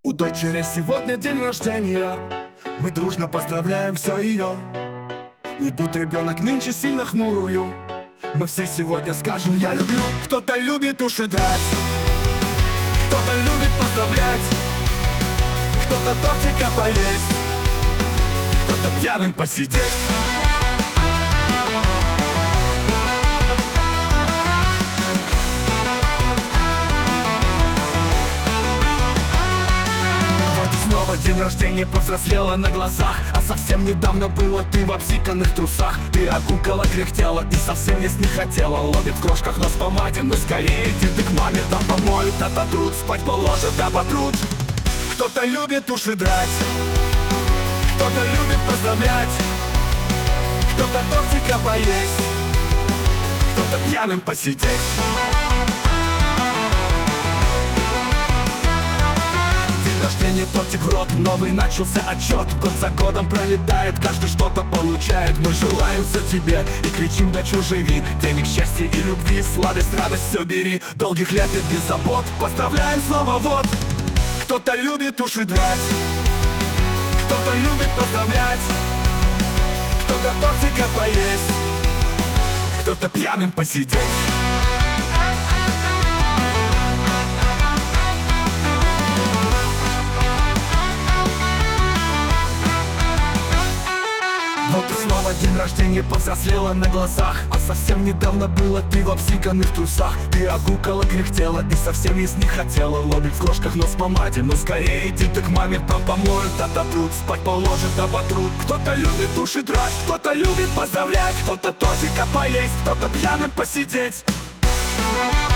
У дочери сегодня день рождения, мы дружно поздравляем все ее. Не будь ребенок нынче сильно хмурую, мы все сегодня скажем «я люблю». Кто-то любит уши драть, кто-то любит поздравлять, кто-то тортика поесть, кто-то пьяным посидеть. Снова день рождения, повзрослела на глазах. А совсем недавно было ты в обсиканных трусах. Ты огукала, кряхтела и совсем есть не хотела. Ловит в крошках нос помаде, но скорее иди ты к маме. Там помоют, ототрут, спать положат, оботрут. Кто-то любит уши драть, кто-то любит поздравлять, кто-то тортика поесть, кто-то пьяным посидеть. Рождение, тортик в рот, новый начался отчет. Год за годом пролетает, каждый что-то получает. Мы желаем все тебе и кричим дочу живи. Денег, счастья и любви, сладость, радость все бери. Долгих лет и без забот, поздравляем снова вот. Кто-то любит уши драть, кто-то любит поздравлять, кто-то тортика поесть, кто-то пьяным посидеть. Вот и снова день рождения, повзрослела на глазах. А совсем недавно было ты в обсиканных трусах. Ты огукала, кряхтела и совсем есть не хотела. Ловит в крошках нос помаде, но скорее иди ты к маме. Там помоют, ототрут, спать положат, оботрут. Кто-то любит уши драть, кто-то любит поздравлять, кто-то тортика поесть, кто-то пьяным посидеть.